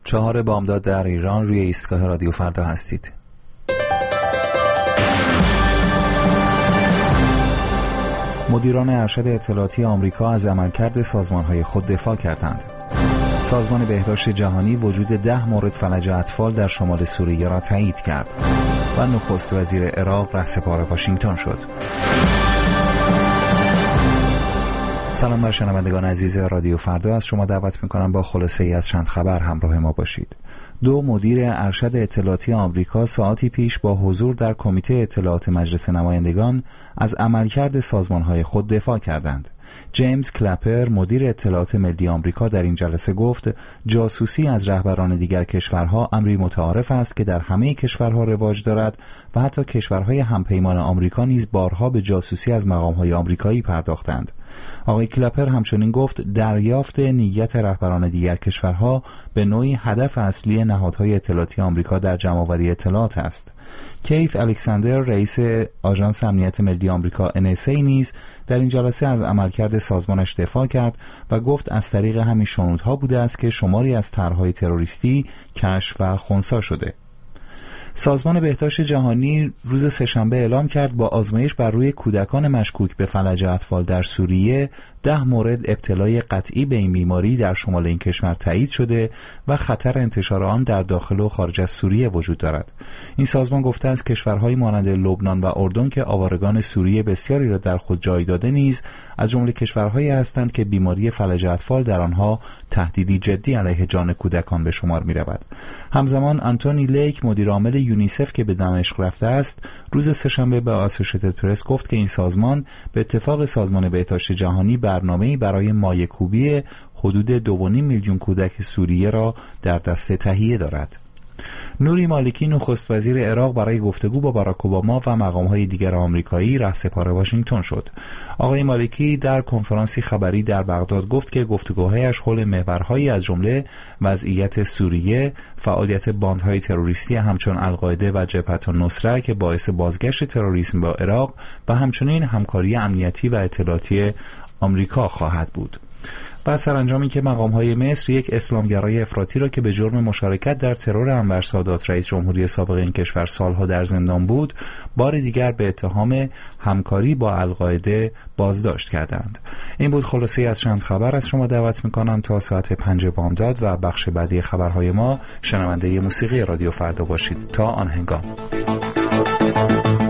4 بامداد در ایران، روی ایستگاه رادیو فردا هستید. مدیران ارشد اطلاعاتی آمریکا از عملکرد سازمان‌های خود دفاع کردند. سازمان بهداشت جهانی وجود 10 مورد فلج اطفال در شمال سوریه را تایید کرد و نخست وزیر عراق رهسپار واشنگتن شد. سلام بر شنوندگان عزیز رادیو فردا، از شما دعوت می‌کنم با خلاصه‌ای از چند خبر همراه ما باشید. 2 مدیر ارشد اطلاعاتی آمریکا ساعتی پیش با حضور در کمیته اطلاعات مجلس نمایندگان از عملکرد سازمان‌های خود دفاع کردند. جیمز کلپر مدیر اطلاعات ملی آمریکا در این جلسه گفت جاسوسی از رهبران دیگر کشورها امری متعارف است که در همه کشورها رواج دارد و حتی کشورهای همپیمان آمریکا نیز بارها به جاسوسی از مقام‌های آمریکایی پرداختند. آقای کلپر همچنین گفت دریافت نیت رهبران دیگر کشورها به نوعی هدف اصلی نهادهای اطلاعاتی آمریکا در جمع‌آوری اطلاعات است. کیت الکساندر رئیس آژانس امنیت ملی آمریکا NSA نیز در این جلسه از عملکرد سازمانش دفاع کرد و گفت از طریق همین شنودها بوده است که شماری از طرح‌های تروریستی کشف و خنثی شده. سازمان بهداشت جهانی روز سه‌شنبه اعلام کرد با آزمایش بر روی کودکان مشکوک به فلج اطفال در سوریه 10 مورد ابتلای قطعی به این بیماری در شمال این کشور تایید شده و خطر انتشار آن در داخل و خارج از سوریه وجود دارد. این سازمان گفته است کشورهای مانند لبنان و اردن که آوارگان سوریه بسیاری را در خود جای داده نیز از جمله کشورهایی هستند که بیماری فلج اطفال در آنها تهدیدی جدی علیه جان کودکان به شمار می‌رود. همزمان آنتونی لیک مدیر عامل یونیسف که به دمشق رفته است روز سه‌شنبه به آسوشیتد پرس گفت که این سازمان به اتفاق سازمان بهداشت جهانی برنامه‌ای برای مایه‌کوبی حدود 2.5 میلیون کودک سوریه را در دست تهیه دارد. نوری مالکی نخست وزیر عراق برای گفتگو با باراک اوباما و مقام‌های دیگر آمریکایی رهسپار واشنگتن شد. آقای مالکی در کنفرانسی خبری در بغداد گفت که گفتگوهایش حول محورهایی از جمله وضعیت سوریه، فعالیت باندهای تروریستی همچون القاعده و جبهة النصره که باعث بازگشت تروریسم با عراق و همچنین همکاری امنیتی و اطلاعاتی آمریکا خواهد بود. و سرانجامی که مقام‌های مصر یک اسلامگرای افراطی را که به جرم مشارکت در ترور انور سادات رئیس جمهوری سابق این کشور سالها در زندان بود، بار دیگر به اتهام همکاری با القاعده بازداشت کردند. این بود خلاصه از چند خبر. از شما دعوت می‌کنم تا ساعت 5 بامداد و بخش بعدی خبرهای ما شنونده موسیقی رادیو فردا باشید. تا آن هنگام